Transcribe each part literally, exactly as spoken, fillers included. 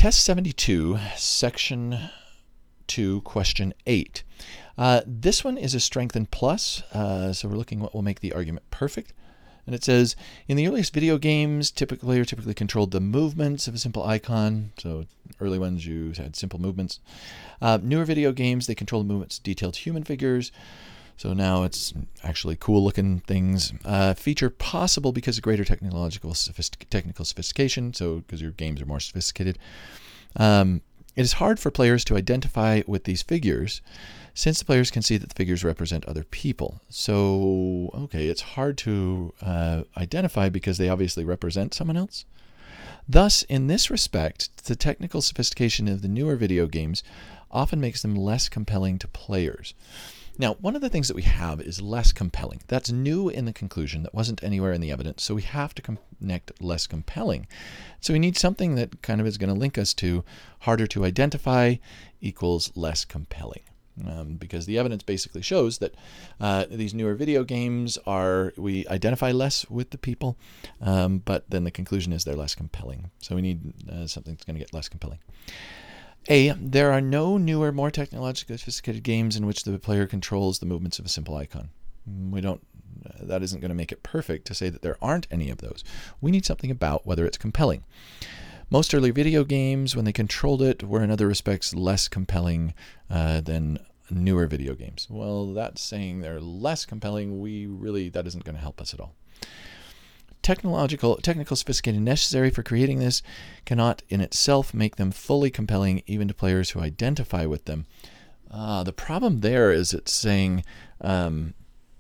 Test seventy-two, section two, question eight. Uh, this one is a strengthen plus, uh, so we're looking what will make the argument perfect. And it says, in the earliest video games, typically or typically controlled the movements of a simple icon. So early ones, you had simple movements. Uh, newer video games, they control the movements of detailed human figures. So now it's actually cool looking things. Uh, feature possible because of greater technological sophistic technical sophistication. So because your games are more sophisticated. Um, it is hard for players to identify with these figures, since the players can see that the figures represent other people. So, okay, it's hard to uh, identify because they obviously represent someone else. Thus, in this respect, the technical sophistication of the newer video games often makes them less compelling to players. Now, one of the things that we have is less compelling. That's new in the conclusion. That wasn't anywhere in the evidence. So we have to connect less compelling. So we need something that kind of is going to link us to harder to identify equals less compelling. Um, because the evidence basically shows that uh, these newer video games are, we identify less with the people, um, but then the conclusion is they're less compelling. So we need uh, something that's going to get less compelling. A, there are no newer, more technologically sophisticated games in which the player controls the movements of a simple icon. We don't, uh, that isn't going to make it perfect to say that there aren't any of those. We need something about whether it's compelling. Most early video games, when they controlled it, were in other respects less compelling uh, than newer video games. Well, that's saying they're less compelling. We really, that isn't going to help us at all. Technological, technical sophistication necessary for creating this cannot in itself make them fully compelling even to players who identify with them. Uh, the problem there is it's saying um,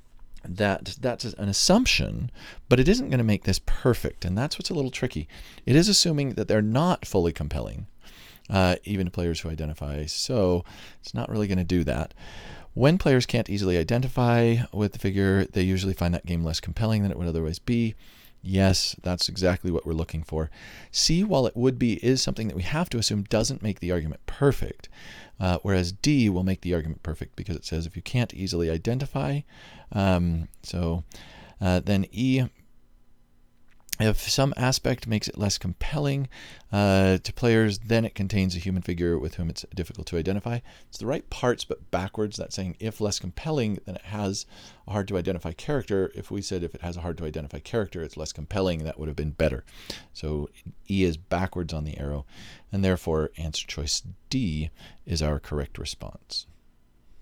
that that's an assumption, but it isn't going to make this perfect, and that's what's a little tricky. It is assuming that they're not fully compelling, uh, even to players who identify, so it's not really going to do that. When players can't easily identify with the figure, they usually find that game less compelling than it would otherwise be. Yes, that's exactly what we're looking for. C, while it would be, is something that we have to assume doesn't make the argument perfect, uh, whereas D will make the argument perfect because it says if you can't easily identify, um, so uh, then E, if some aspect makes it less compelling uh, to players, then it contains a human figure with whom it's difficult to identify. It's the right parts, but backwards. That's saying if less compelling, then it has a hard to identify character. If we said if it has a hard to identify character, it's less compelling, that would have been better. So E is backwards on the arrow, and therefore answer choice D is our correct response.